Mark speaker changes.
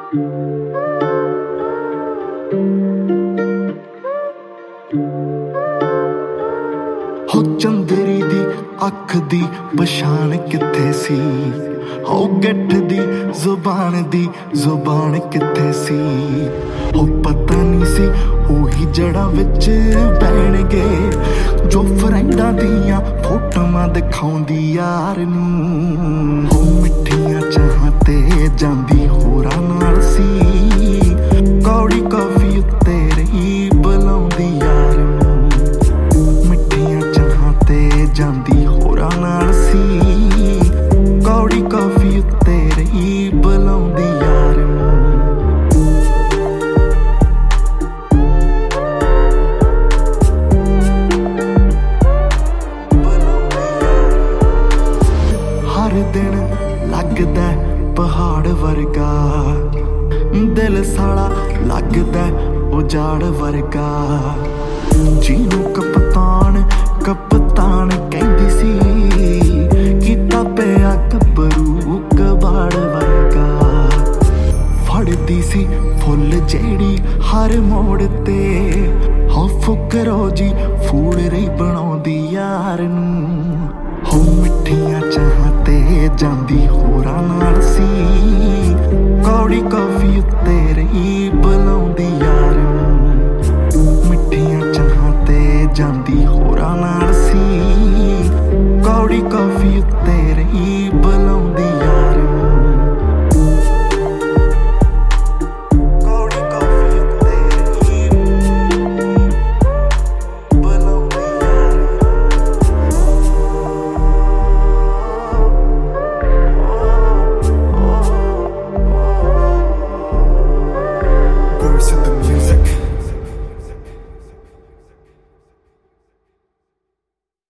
Speaker 1: हो चंदरी दी अख दी पछाण किथे सी, हो गठ दी जुबान किथे सी। हो पता नहीं सी ओही जड़ा विच बैणगे जो फ्रेंडां दियां फोटोआं दिखाउंदी यार नूं। हो मिठियां चाहां ते जांदी होरां नाल सी, कौड़ी कॉफी उत्ते रही बुलाउंदी यार नूं। मिठियां चाहां ते जांदी होरां नाल सी, कौड़ी कॉफी उत्ते रही बुलाउंदी यार नूं। हर दिन लगदा पहाड़ वर्गा, दिल साड़ा लगदा उजाड़ वर्गा। जीनू कप्तान कहंदी सी, कीता पिया गब्बरू कबाड़ वर्गा। फड़दी सी फुल जेड़ी हर मोड़ ते, हो फुकरो जी फूल रही बनाउंदी यार नूं। हो मिठियां चाहां ते जांदी होरां नाल सी, कौड़ी कॉफी उत्ते रही बुलाउंदी यार नूं। मिठियां चाहां ते जांदी होरां नाल सी, कौड़ी कॉफी